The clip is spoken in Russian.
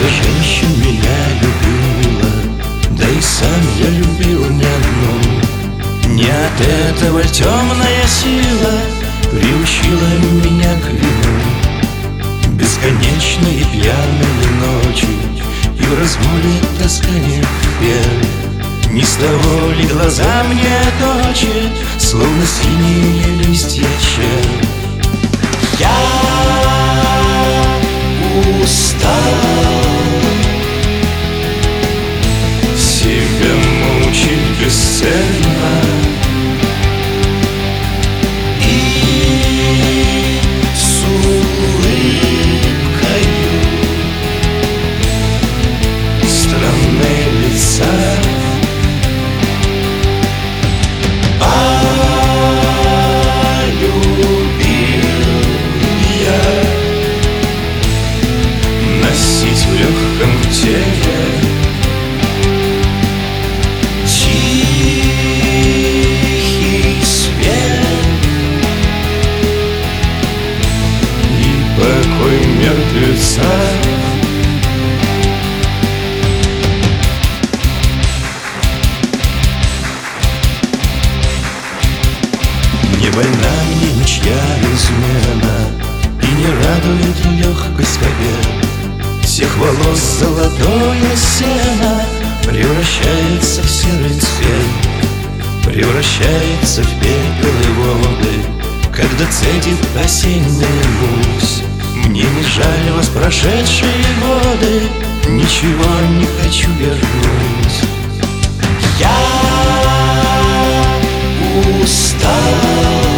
женщин меня любила, да и сам я любил не одну. Не от этого темная сила приучила меня к вину. Бесконечные пьяные ночи и в разгуле таскание пел. Не с того ли глаза мне точат, словно синие листья чел. Я устал себя мучить бесцельно и с улыбкою странные лица носить в легком теле тихий свет и покой мертвеца. Не больна мне ничья измена и не радует легкость побед. Всех волос золотое сено превращается в серый цвет, превращается в пепел и воды, когда цедит осенняя гусь. Мне не жаль вас прошедшие годы, ничего не хочу вернуть. Я устал